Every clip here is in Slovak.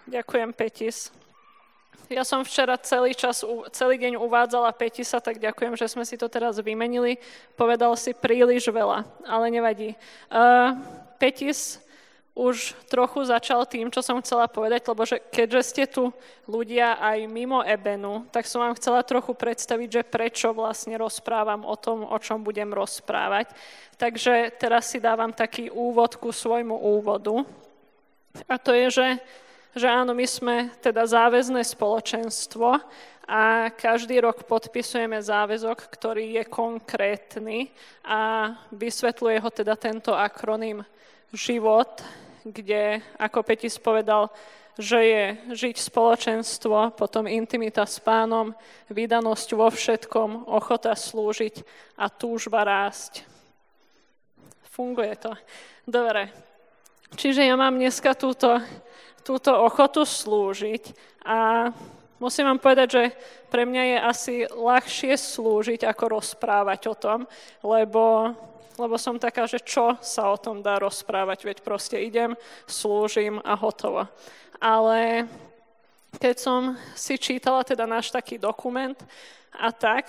Ďakujem, Petis. Ja som včera celý deň uvádzala Petisa, tak ďakujem, že sme si to teraz vymenili. Povedal si príliš veľa, ale nevadí. Petis už trochu začal tým, čo som chcela povedať, lebo keďže ste tu ľudia aj mimo Ebenu, tak som vám chcela trochu predstaviť, že prečo vlastne rozprávam o tom, o čom budem rozprávať. Takže teraz si dávam taký úvod ku svojmu úvodu. A to je, že áno, my sme teda záväzné spoločenstvo a každý rok podpisujeme záväzok, ktorý je konkrétny a vysvetľuje ho teda tento akroným život, kde, ako Petis povedal, že je žiť spoločenstvo, potom intimita s Pánom, vydanosť vo všetkom, ochota slúžiť a túžba rásť. Funguje to. Dobre. Čiže ja mám dneska túto ochotu slúžiť a musím vám povedať, že pre mňa je asi ľahšie slúžiť, ako rozprávať o tom, lebo som taká, že čo sa o tom dá rozprávať, veď proste idem, slúžim a hotovo. Ale keď som si čítala teda náš taký dokument a tak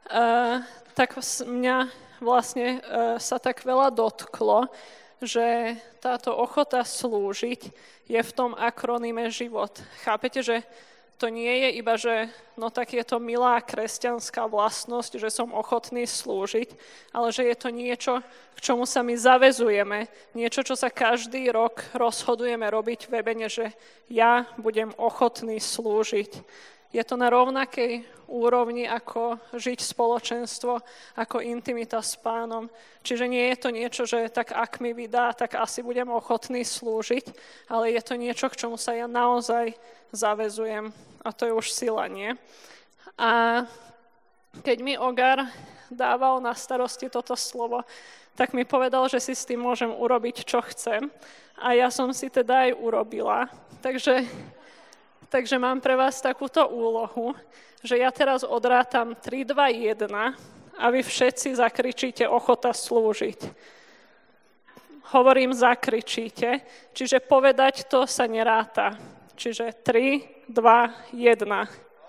mňa vlastne sa tak veľa dotklo, že táto ochota slúžiť je v tom akroníme život. Chápete, že to nie je iba, že no tak je to milá kresťanská vlastnosť, že som ochotný slúžiť, ale že je to niečo, k čomu sa my zavezujeme, niečo, čo sa každý rok rozhodujeme robiť v Ebene, že ja budem ochotný slúžiť. Je to na rovnakej úrovni, ako žiť spoločenstvo, ako intimita s Pánom. Čiže nie je to niečo, že tak ak mi vydá, tak asi budem ochotný slúžiť, ale je to niečo, k čomu sa ja naozaj zavezujem. A to je už sila, nie? A keď mi Ogar dával na starosti toto slovo, tak mi povedal, že si s tým môžem urobiť, čo chcem. A ja som si teda aj urobila. Takže mám pre vás takúto úlohu, že ja teraz odrátam 3, 2, 1 a vy všetci zakričíte ochota slúžiť. Hovorím zakričíte, čiže povedať to sa neráta. Čiže 3, 2, 1.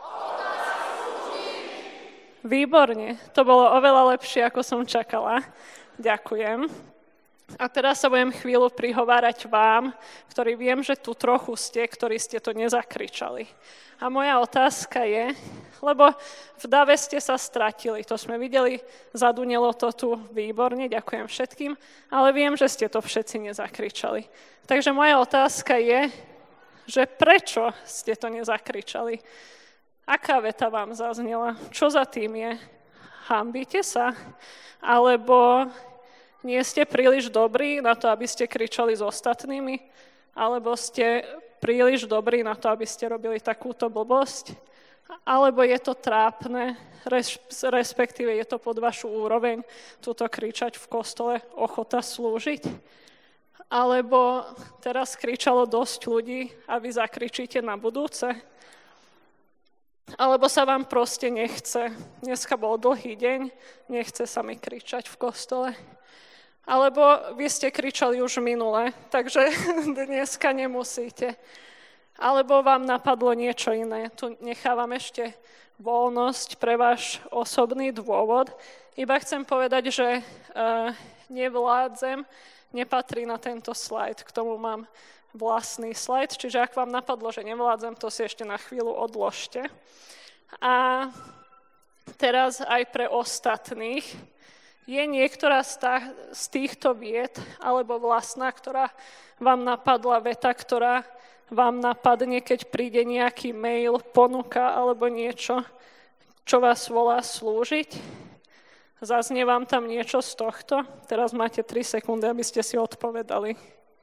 Výborne, to bolo oveľa lepšie, ako som čakala. Ďakujem. A teraz sa budem chvíľu prihovárať vám, ktorí viem, že tu trochu ste, ktorí ste to nezakričali. A moja otázka je, lebo v dave ste sa stratili, to sme videli, zadunelo to tu výborne, ďakujem všetkým, ale viem, že ste to všetci nezakričali. Takže moja otázka je, že prečo ste to nezakričali? Aká veta vám zaznela? Čo za tým je? Hanbíte sa? Alebo nie ste príliš dobrí na to, aby ste kričali s ostatnými? Alebo ste príliš dobrí na to, aby ste robili takúto blbosť? Alebo je to trápne, respektíve je to pod vašu úroveň, túto kričať v kostole, ochota slúžiť? Alebo teraz kričalo dosť ľudí a vy zakričíte na budúce? Alebo sa vám proste nechce. Dneska bol dlhý deň, nechce sa mi kričať v kostole. Alebo vy ste kričali už minule, takže dneska nemusíte. Alebo vám napadlo niečo iné. Tu nechávam ešte voľnosť pre váš osobný dôvod. Iba chcem povedať, že nevládzem, nepatrí na tento slajd. K tomu mám vlastný slajd, čiže ak vám napadlo, že nevládzem, to si ešte na chvíľu odložte. A teraz aj pre ostatných. Je niektorá z týchto vied, alebo vlastná, ktorá vám napadla, veta, ktorá vám napadne, keď príde nejaký mail, ponuka alebo niečo, čo vás volá slúžiť? Zaznie vám tam niečo z tohto? Teraz máte 3 sekundy, aby ste si odpovedali.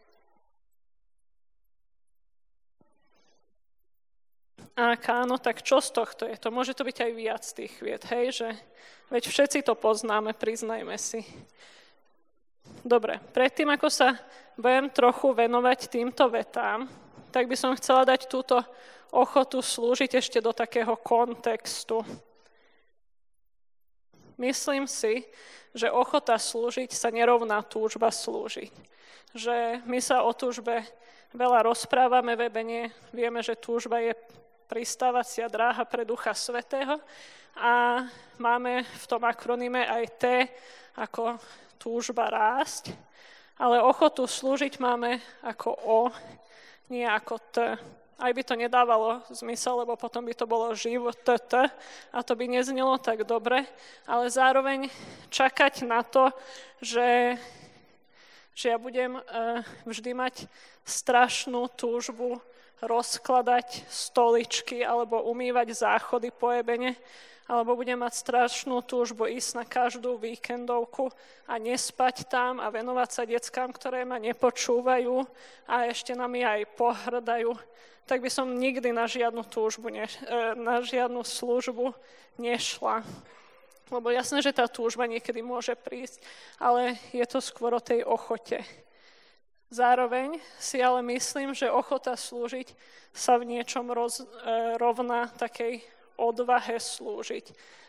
Ak áno, tak čo z tohto je? To môže to byť aj viac tých vied, hej, že veď všetci to poznáme, priznajme si. Dobre, predtým, ako sa budem trochu venovať týmto vetám, tak by som chcela dať túto ochotu slúžiť ešte do takého kontextu. Myslím si, že ochota slúžiť sa nerovná túžba slúžiť. Že my sa o túžbe veľa rozprávame v Ebene, vieme, že túžba je pristávacia dráha pre Ducha Svätého a máme v tom akronyme aj T ako túžba rásť, ale ochotu slúžiť máme ako O, nie ako T. Aj by to nedávalo zmysel, lebo potom by to bolo život a to by neznelo tak dobre, ale zároveň čakať na to, že ja budem vždy mať strašnú túžbu rozkladať stoličky alebo umývať záchody po Ebene, alebo budem mať strašnú túžbu ísť na každú víkendovku a nespať tam a venovať sa deckám, ktoré ma nepočúvajú a ešte nami aj pohrdajú, tak by som nikdy na žiadnu túžbu, na žiadnu službu nešla. Lebo jasné, že tá túžba niekedy môže prísť, ale je to skôr o tej ochote. Zároveň si ale myslím, že ochota slúžiť sa v niečom rovná takej odvahe slúžiť.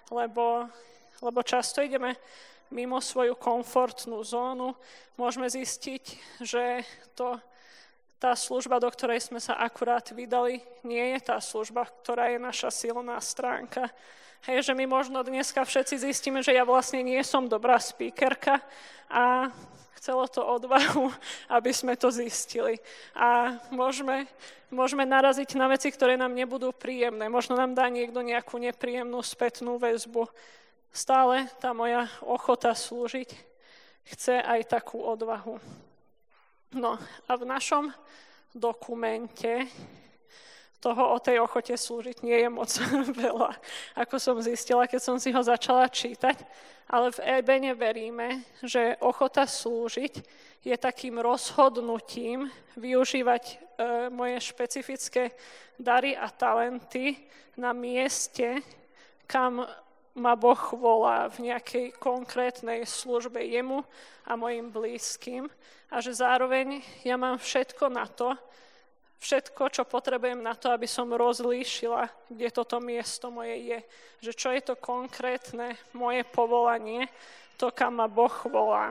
Lebo často ideme mimo svoju komfortnú zónu, môžeme zistiť, že tá služba, do ktorej sme sa akurát vydali, nie je tá služba, ktorá je naša silná stránka. Hej, že my možno dneska všetci zistíme, že ja vlastne nie som dobrá speakerka a chcelo to odvahu, aby sme to zistili. A môžeme naraziť na veci, ktoré nám nebudú príjemné. Možno nám dá niekto nejakú nepríjemnú spätnú väzbu. Stále tá moja ochota slúžiť chce aj takú odvahu. No a v našom dokumente toho o tej ochote slúžiť nie je moc veľa, ako som zistila, keď som si ho začala čítať. Ale v Ebene veríme, že ochota slúžiť je takým rozhodnutím využívať moje špecifické dary a talenty na mieste, kam ma Boh volá v nejakej konkrétnej službe jemu a mojim blízkym. A že zároveň ja mám všetko na to, všetko, čo potrebujem na to, aby som rozlíšila, kde toto miesto moje je. Že čo je to konkrétne moje povolanie, to, kam ma Boh volá.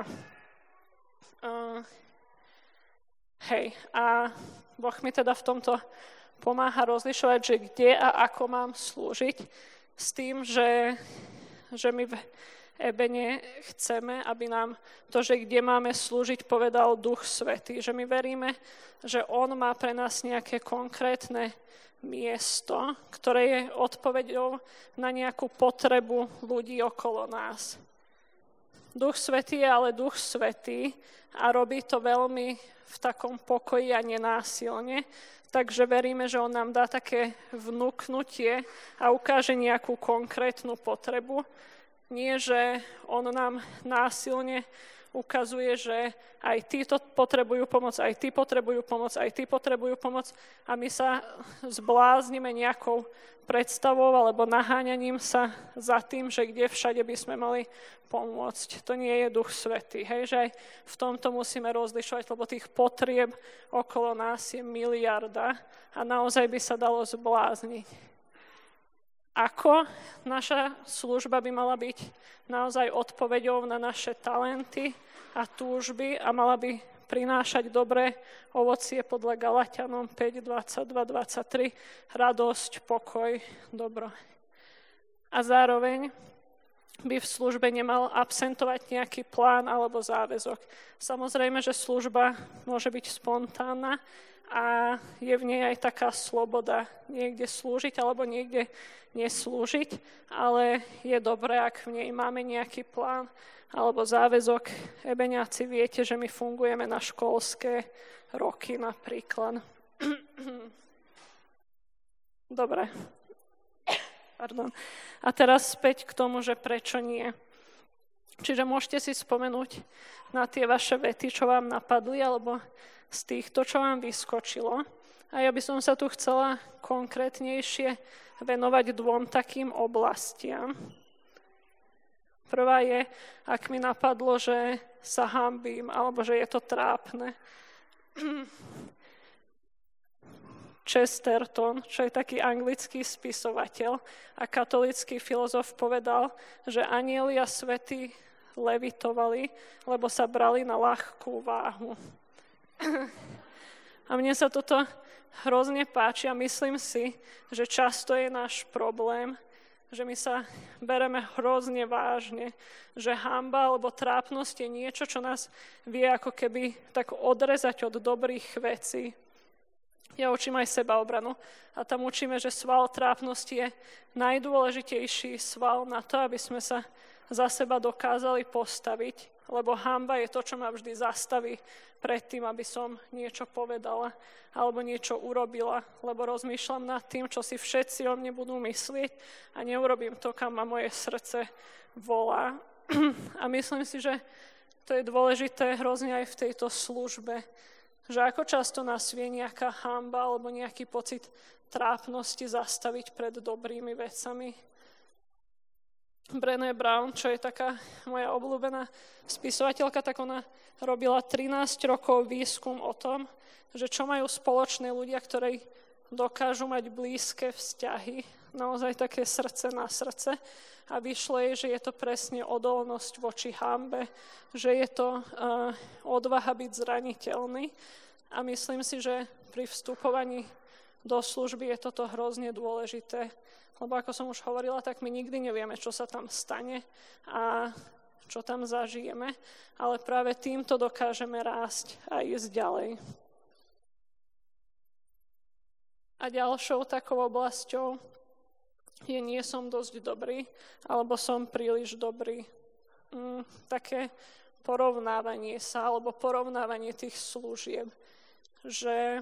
A Boh mi teda v tomto pomáha rozlišovať, že kde a ako mám slúžiť, s tým, že my v Ebene chceme, aby nám to, že kde máme slúžiť, povedal Duch Svätý. Že my veríme, že On má pre nás nejaké konkrétne miesto, ktoré je odpoveďou na nejakú potrebu ľudí okolo nás. Duch Svätý je ale Duch Svätý a robí to veľmi v takom pokoji a nenásilne. Takže veríme, že On nám dá také vnúknutie a ukáže nejakú konkrétnu potrebu. Nie, že On nám násilne ukazuje, že aj títo potrebujú pomoc, aj tí potrebujú pomoc, aj tí potrebujú pomoc a my sa zbláznime nejakou predstavou alebo naháňaním sa za tým, že kde všade by sme mali pomôcť. To nie je Duch Svätý. Hej? Že aj v tomto musíme rozlišovať, lebo tých potrieb okolo nás je miliarda a naozaj by sa dalo zblázniť. Ako naša služba by mala byť naozaj odpoveďou na naše talenty a túžby a mala by prinášať dobré ovocie podľa Galatianom 5, 22, 23, radosť, pokoj, dobro. A zároveň by v službe nemal absentovať nejaký plán alebo záväzok. Samozrejme, že služba môže byť spontánna a je v nej aj taká sloboda niekde slúžiť alebo niekde neslúžiť, ale je dobré, ak v nej máme nejaký plán alebo záväzok. Ebeňáci, viete, že my fungujeme na školské roky napríklad. Dobre. Pardon. A teraz späť k tomu, že prečo nie. Čiže môžete si spomenúť na tie vaše vety, čo vám napadli, alebo z týchto, čo vám vyskočilo. A ja by som sa tu chcela konkrétnejšie venovať dvom takým oblastiam. Prvá je, ak mi napadlo, že sa hanbím, alebo že je to trápne. Chesterton, čo je taký anglický spisovateľ a katolícky filozof, povedal, že anjeli a svätí levitovali, lebo sa brali na ľahkú váhu. A mne sa toto hrozne páči a myslím si, že často je náš problém, že my sa bereme hrozne vážne, že hanba alebo trápnosť je niečo, čo nás vie ako keby tak odrezať od dobrých vecí. Ja učím aj sebaobranu a tam učíme, že sval trápnosti je najdôležitejší sval na to, aby sme sa za seba dokázali postaviť, lebo hanba je to, čo ma vždy zastaví pred tým, aby som niečo povedala alebo niečo urobila, lebo rozmýšľam nad tým, čo si všetci o mne budú myslieť a neurobím to, kam ma moje srdce volá. A myslím si, že to je dôležité hrozne aj v tejto službe, že ako často nás vie nejaká hanba alebo nejaký pocit trápnosti zastaviť pred dobrými vecami. Brené Brown, čo je taká moja obľúbená spisovateľka, tak ona robila 13 rokov výskum o tom, že čo majú spoločné ľudia, ktorí dokážu mať blízke vzťahy, naozaj také srdce na srdce. A vyšlo jej, že je to presne odolnosť voči hanbe, že je to odvaha byť zraniteľný. A myslím si, že pri vstupovaní do služby je toto hrozne dôležité. Lebo ako som už hovorila, tak my nikdy nevieme, čo sa tam stane a čo tam zažijeme. Ale práve týmto dokážeme rásť a ísť ďalej. A ďalšou takou oblasťou je nie som dosť dobrý, alebo som príliš dobrý. Také porovnávanie sa, alebo porovnávanie tých služieb. Že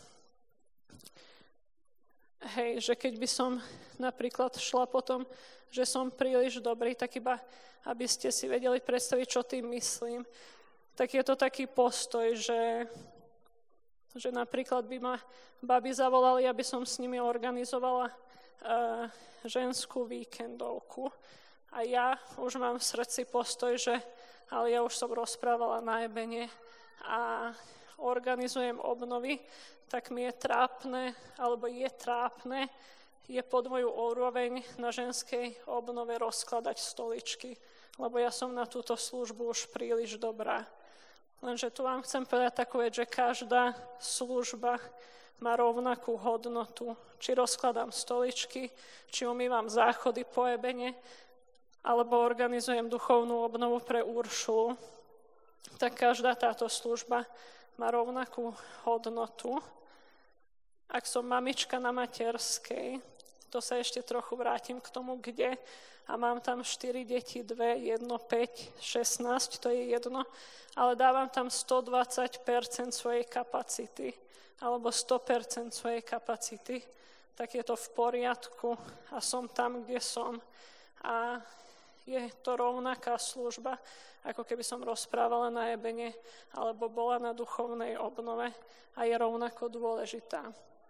keď by som napríklad šla potom, že som príliš dobrý, tak iba, aby ste si vedeli predstaviť, čo tým myslím, tak je to taký postoj, že napríklad by ma babi zavolali, aby som s nimi organizovala ženskú víkendovku. A ja už mám v srdci postoj, že ale ja už som rozprávala na ebene a organizujem obnovy, tak mi je trápne, alebo je trápne, je pod moju úroveň na ženskej obnove rozkladať stoličky, lebo ja som na túto službu už príliš dobrá. Lenže tu vám chcem povedať takú vec, že každá služba má rovnakú hodnotu. Či rozkladám stoličky, či umývam záchody po ebene, alebo organizujem duchovnú obnovu pre Uršulu, tak každá táto služba má rovnakú hodnotu. Ak som mamička na materskej, to sa ešte trochu vrátim k tomu, kde, a mám tam 4 deti, 2, 1, 5, 16, to je jedno, ale dávam tam 120% svojej kapacity, alebo 100% svojej kapacity, tak je to v poriadku a som tam, kde som. A je to rovnaká služba, ako keby som rozprávala na ebene, alebo bola na duchovnej obnove a je rovnako dôležitá.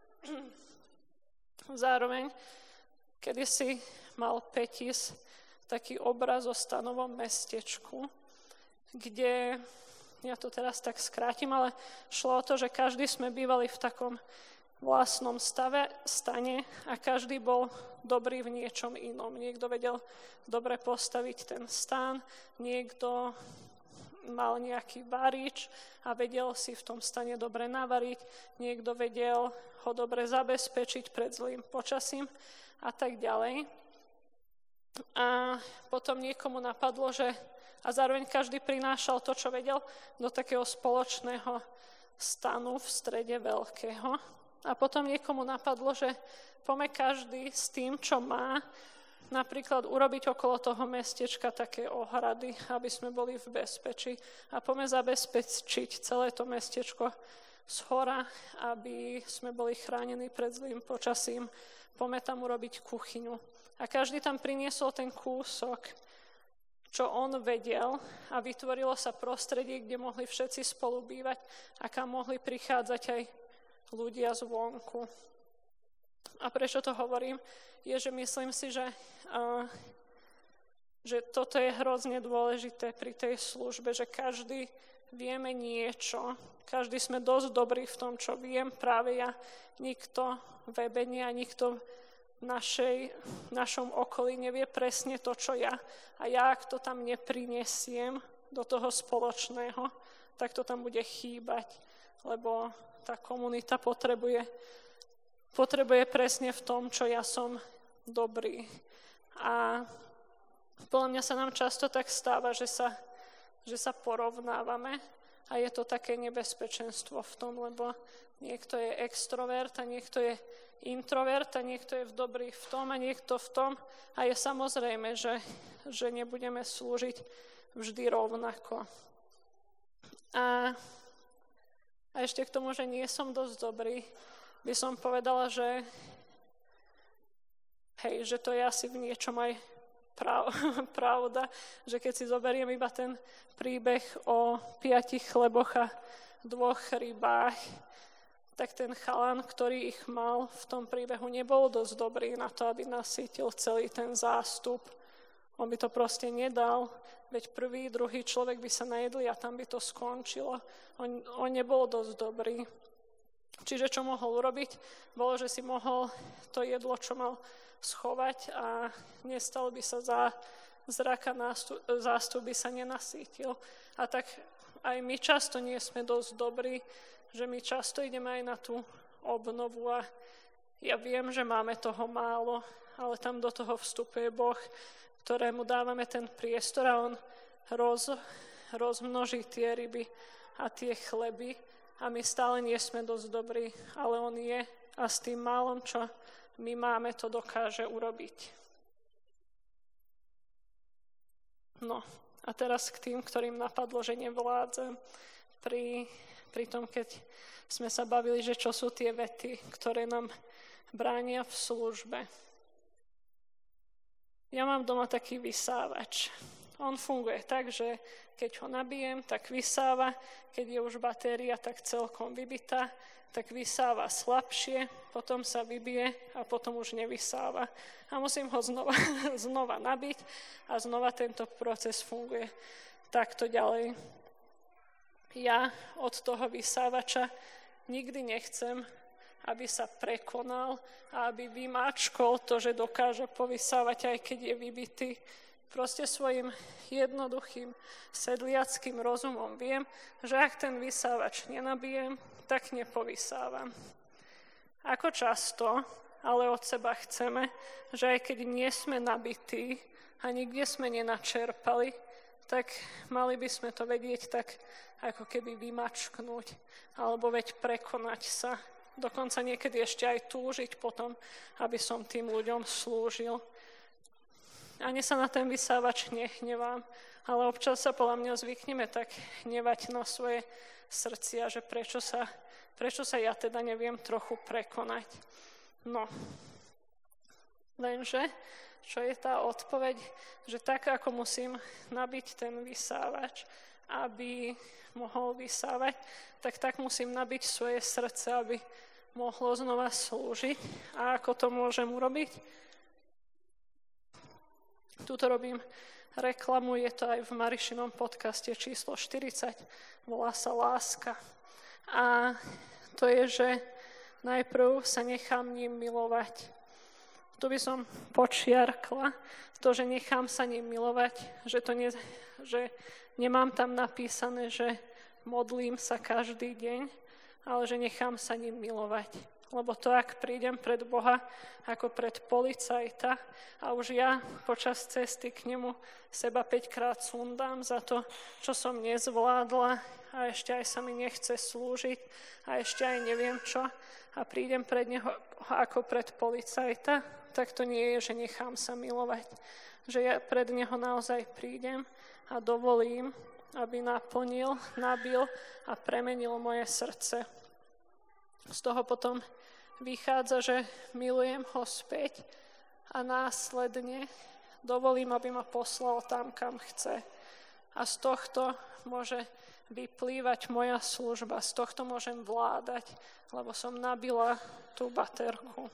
Zároveň, kedysi mal Petis taký obraz o stanovom mestečku, kde, ja to teraz tak skrátim, ale šlo o to, že každý sme bývali v takom vlastnom stane a každý bol dobrý v niečom inom. Niekto vedel dobre postaviť ten stan, niekto mal nejaký varič a vedel si v tom stane dobre navariť, niekto vedel ho dobre zabezpečiť pred zlým počasím a tak ďalej. A potom niekomu napadlo, a zároveň každý prinášal to, čo vedel, do takého spoločného stanu v strede veľkého. A potom niekomu napadlo, že poďme každý s tým, čo má, napríklad urobiť okolo toho mestečka také ohrady, aby sme boli v bezpečí. A poďme zabezpečiť celé to mestečko zhora, aby sme boli chránení pred zlým počasím. Poďme tam urobiť kuchyňu. A každý tam priniesol ten kúsok, čo on vedel, a vytvorilo sa prostredie, kde mohli všetci spolu bývať a kam mohli prichádzať aj ľudia zvonku. A prečo to hovorím, je, že myslím si, že toto je hrozne dôležité pri tej službe, že každý vieme niečo. Každý sme dosť dobrí v tom, čo viem, práve ja. Nikto v Ebene a nikto v našom okolí nevie presne to, čo ja. A ja, ak to tam neprinesiem do toho spoločného, tak to tam bude chýbať, lebo tá komunita potrebuje presne v tom, čo ja som dobrý. A podľa mňa sa nám často tak stáva, že sa porovnávame a je to také nebezpečenstvo v tom, lebo niekto je extrovert a niekto je introvert a niekto je dobrý v tom a niekto v tom. A je samozrejme, že nebudeme slúžiť vždy rovnako. A ešte k tomu, že nie som dosť dobrý, by som povedala, že to je asi v niečom aj pravda, že keď si zoberiem iba ten príbeh o 5 chleboch a 2 rybách, tak ten chalan, ktorý ich mal v tom príbehu, nebol dosť dobrý na to, aby nasýtil celý ten zástup. On by to proste nedal, veď prvý, druhý človek by sa najedli a tam by to skončilo. On nebol dosť dobrý. Čiže čo mohol urobiť? Bolo, že si mohol to jedlo, čo mal, schovať a nestal by sa zraka zástup by sa nenasýtil. A tak aj my často nie sme dosť dobrí, že my často ideme aj na tú obnovu a ja viem, že máme toho málo, ale tam do toho vstupuje Boh, ktorému dávame ten priestor a on rozmnoží tie ryby a tie chleby a my stále nie sme dosť dobrí, ale on je a s tým málom, čo my máme, to dokáže urobiť. No a teraz k tým, ktorým napadlo, že nevládzem. Pri tom, keď sme sa bavili, že čo sú tie vety, ktoré nám bránia v službe. Ja mám doma taký vysávač. On funguje tak, že keď ho nabijem, tak vysáva. Keď je už batéria tak celkom vybitá, tak vysáva slabšie, potom sa vybije a potom už nevysáva. A musím ho znova nabiť a znova tento proces funguje takto ďalej. Ja od toho vysávača nikdy nechcem, aby sa prekonal a aby vymáčkol to, že dokáže povysávať, aj keď je vybitý. Proste svojim jednoduchým sedliackým rozumom viem, že ak ten vysávač nenabijem, tak nepovysávam. Ako často, ale od seba chceme, že aj keď nie sme nabití a nikde sme nenačerpali, tak mali by sme to vedieť tak, ako keby vymačknúť, alebo veď prekonať sa. Dokonca niekedy ešte aj túžiť potom, aby som tým ľuďom slúžil. Ani sa na ten vysávač nehnevám, ale občas sa podľa mňa zvykneme tak hnevať na svoje srdcia, že prečo sa ja teda neviem trochu prekonať. No, lenže, čo je tá odpoveď, že tak, ako musím nabiť ten vysávač, aby mohol vysávať, tak musím nabiť svoje srdce, aby mohlo znova slúžiť. A ako to môžem urobiť? Tuto robím reklamu, je to aj v Marišinom podcaste číslo 40, volá sa Láska. A to je, že najprv sa nechám ním milovať. Tu by som počiarkla to, že nechám sa ním milovať, že nemám tam napísané, že modlím sa každý deň, ale že nechám sa ním milovať. Lebo to, ak prídem pred Boha ako pred policajta a už ja počas cesty k nemu seba 5-krát sundám za to, čo som nezvládla a ešte aj sa mi nechce slúžiť a ešte aj neviem čo a prídem pred neho ako pred policajta, tak to nie je, že nechám sa milovať. Že ja pred neho naozaj prídem a dovolím, aby naplnil, nabil a premenil moje srdce. Z toho potom vychádza, že milujem ho späť a následne dovolím, aby ma poslal tam, kam chce. A z tohto môže vyplývať moja služba, z tohto môžem vládať, lebo som nabila tú baterku.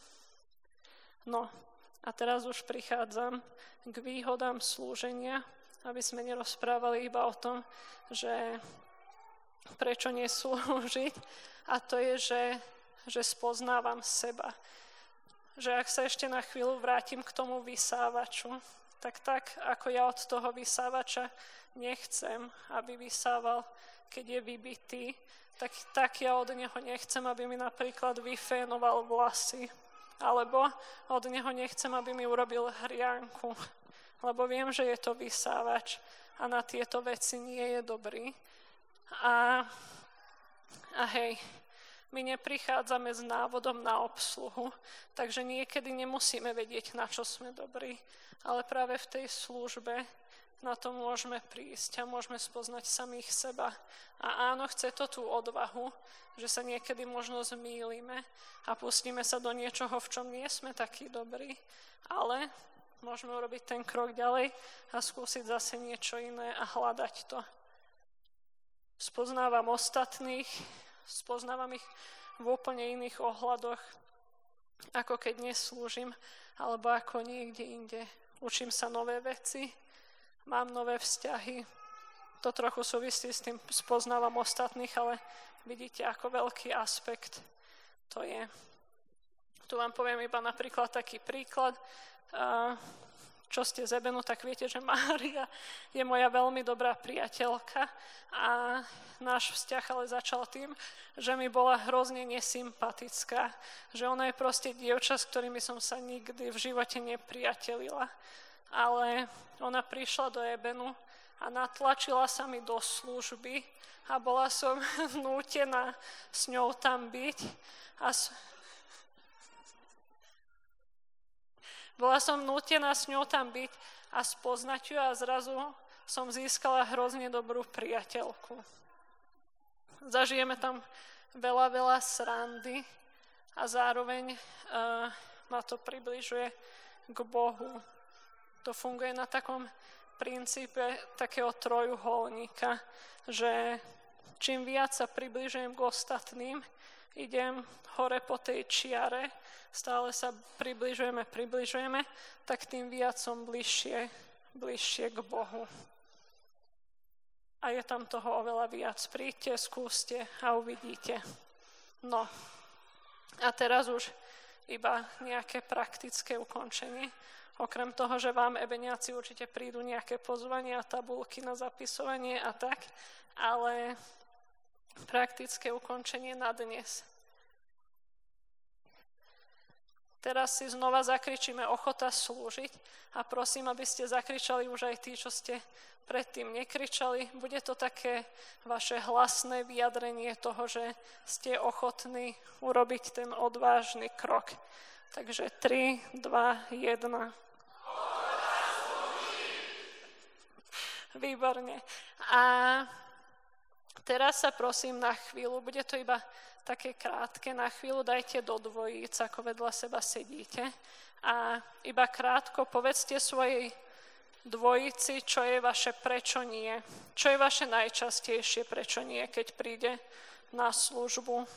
No, a teraz už prichádzam k výhodám slúženia aby sme nerozprávali iba o tom, že prečo neslúžiť. A to je, že spoznávam seba. Že ak sa ešte na chvíľu vrátim k tomu vysávaču, tak ako ja od toho vysávača nechcem, aby vysával, keď je vybitý, tak ja od neho nechcem, aby mi napríklad vyfénoval vlasy. Alebo od neho nechcem, aby mi urobil hrianku. Lebo viem, že je to vysávač a na tieto veci nie je dobrý. A hej, my neprichádzame s návodom na obsluhu, takže niekedy nemusíme vedieť, na čo sme dobrí. Ale práve v tej službe na to môžeme prísť a môžeme spoznať samých seba. A áno, chce to tú odvahu, že sa niekedy možno zmýlime a pustíme sa do niečoho, v čom nie sme takí dobrí, ale môžeme urobiť ten krok ďalej a skúsiť zase niečo iné a hľadať to. Spoznávam ostatných, spoznávam ich v úplne iných ohľadoch, ako keď neslúžim, alebo ako niekde inde. Učím sa nové veci, mám nové vzťahy. To trochu súvisí s tým, spoznávam ostatných, ale vidíte, ako veľký aspekt to je. Tu vám poviem iba napríklad taký príklad. Čo ste z Ebenu, tak viete, že Mária je moja veľmi dobrá priateľka a náš vzťah ale začal tým, že mi bola hrozne nesympatická. Že ona je proste dievča, s ktorými som sa nikdy v živote nepriatelila. Ale ona prišla do Ebenu a natlačila sa mi do služby a bola som nútená s ňou tam byť. Bola som nútená s ňou tam byť a spoznať ju a zrazu som získala hrozne dobrú priateľku. Zažijeme tam veľa srandy a zároveň ma to približuje k Bohu. To funguje na takom princípe takého trojuholníka, že čím viac sa približujem k ostatným, idem hore po tej čiare, stále sa približujeme, tak tým viac som bližšie k Bohu. A je tam toho oveľa viac. Príďte, skúste a uvidíte. No, a teraz už iba nejaké praktické ukončenie. Okrem toho, že vám ebeniaci určite prídu nejaké pozvania, tabulky na zapisovanie a tak, ale praktické ukončenie na dnes. Teraz si znova zakričíme ochota slúžiť a prosím, aby ste zakričali už aj tí, čo ste predtým nekričali. Bude to také vaše hlasné vyjadrenie toho, že ste ochotní urobiť ten odvážny krok. Takže 3, 2, 1. Výborne. A teraz sa prosím na chvíľu, bude to iba také krátke, na chvíľu dajte do dvojíc, ako vedľa seba sedíte a iba krátko povedzte svojej dvojici, čo je vaše prečo nie. Čo je vaše najčastejšie prečo nie, keď príde na službu.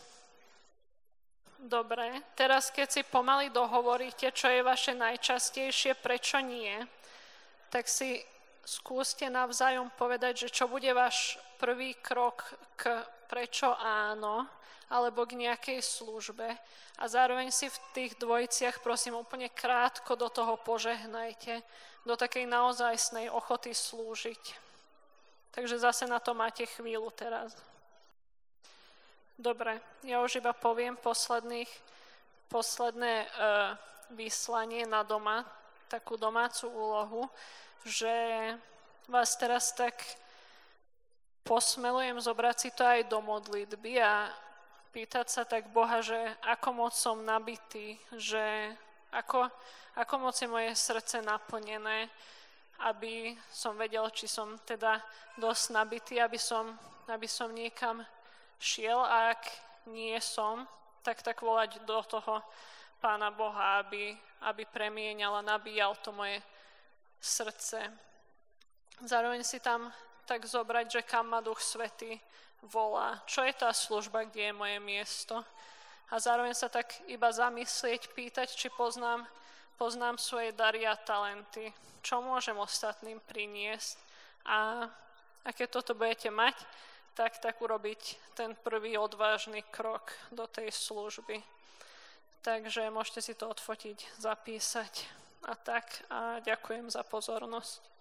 Dobre, teraz keď si pomaly dohovoríte, čo je vaše najčastejšie prečo nie, tak si skúste navzájom povedať, že čo bude váš prvý krok k prečo áno, alebo k nejakej službe. A zároveň si v tých dvojiciach, prosím, úplne krátko do toho požehnajte, do takej naozajstnej ochoty slúžiť. Takže zase na to máte chvíľu teraz. Dobre, ja už iba poviem posledné vyslanie na doma, takú domácu úlohu, že vás teraz tak posmelujem zobrať si to aj do modlitby a pýtať sa tak Boha, že ako moc som nabitý, že ako moc je moje srdce naplnené, aby som vedel, či som teda dosť nabitý, aby som niekam šiel a ak nie som, tak volať do toho Pána Boha, aby premieňal a nabíjal to moje srdce. Zároveň si tam tak zobrať, že kam ma Duch Svätý volá. Čo je tá služba, kde je moje miesto? A zároveň sa tak iba zamyslieť, pýtať, či poznám svoje dary a talenty. Čo môžem ostatným priniesť? A keď toto budete mať, tak urobiť ten prvý odvážny krok do tej služby. Takže môžete si to odfotiť, zapísať a ďakujem za pozornosť.